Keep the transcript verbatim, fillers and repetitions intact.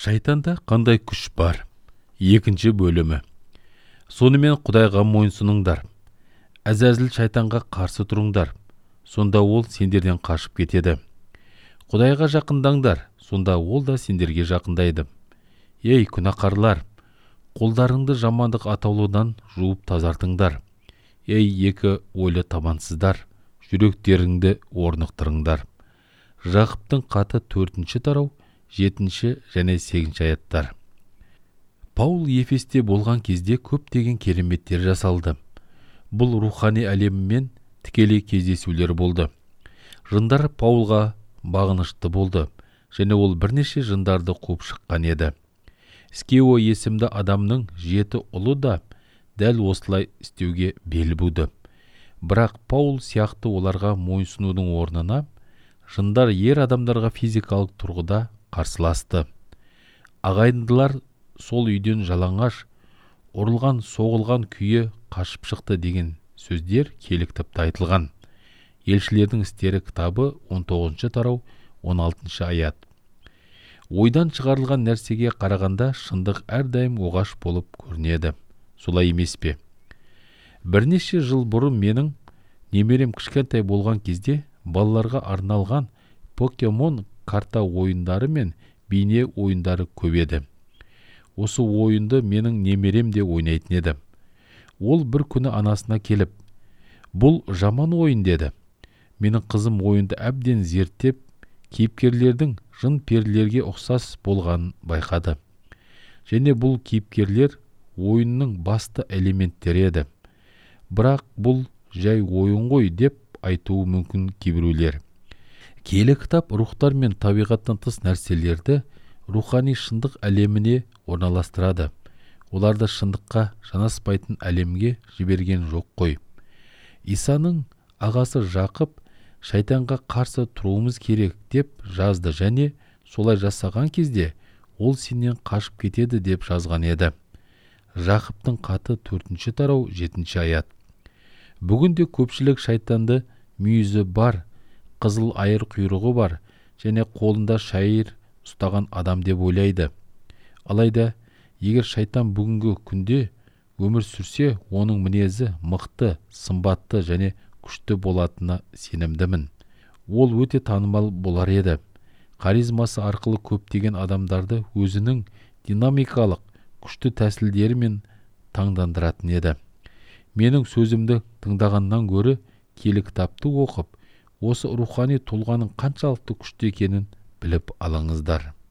Шайтанда қандай күш бар? Екінші бөлімі. Сонымен Құдайға мойынсұныңдар. Әзәзіл шайтанға қарсы тұрыңдар. Сонда ол сендерден қашып кетеді. Құдайға жақындаңдар. Сонда ол да сендерге жақындайды. Ей күнәқарлар, қолдарыңды жамандық атаулыдан жуып тазартыңдар. Ей екі ойлы табансыздар, жүректеріңді орнықтырыңдар. Жақыптың хаты төртінші тарау, жетінші және сегізінші аяттар. Паул Ефесте болған кезде көптеген кереметтер жасалды. Бұл рухани әлеммен тікелей кездесулер болды. Жындар Паулға бағынышты болды, және ол бірнеше жындарды қуып шыққан еді. Скео есімді адамның жеті ұлы да дәл осылай істеуге бел буды. Бірақ Паул сияқты оларға мойынсұнудың орнына жындар ер адамдарға физикалық тұрғыда қарсыласты. Ағайындылар сол үйден жалаңаш, ұрылған, соғылған күйі қашып шықты деген сөздер киелі кітапта айтылған. Елшілердің істері кітабы он тоғызыншы тарау, он алтыншы аят. Ойдан шығарылған нәрсеге қарағанда шындық әрдайым оғаш болып көрінеді. Солай емес пе? Бірнеше жыл бұрын менің немерем кішкентай болған кезде балаларға арналған покемон карта ойындары мен бейне ойындары көп еді. Осы ойынды менің немерем де ойнайтын еді. Ол бір күні анасына келіп, бұл жаман ойын деді. Менің қызым ойынды әбден зерттеп, кейіпкерлердің жын перілерге ұқсас болғанын байқады. Және бұл кейіпкерлер ойынның басты элементтері еді. Бірақ бұл жай ойын ғой деп айтуы мүмкін кейбіреулер. Киелі кітап рухтар мен табиғаттан тыс нәрселерді рухани шындық әлеміне орналастырады. Оларды шындыққа жанаспайтын әлемге жіберген жоқ қой. Исаның ағасы Жақып шайтанға қарсы тұруымыз керек деп жазды, және солай жасаған кезде ол сенен қашып кетеді деп жазған еді. Жақыптың хаты төртінші тарау, жетінші аят. Бүгінде көпшілік шайтанды мүйізі бар, қызыл айыр құйрығы бар және қолында шайыр ұстаған адам деп ойлайды. Алайда, егер шайтан бүгінгі күнде өмір сүрсе, оның мінезі мықты, сымбатты және күшті болатынына сенімдімін. Ол өте танымал болар еді. Харизмасы арқылы көптеген адамдарды өзінің динамикалық, күшті тәсілдерімен таңдандыратын еді. Менің сөзімді тыңдағаннан гөрі киелі кітапты оқып, осы рухани тұлғаның қаншалықты күшті екенін біліп алыңыздар.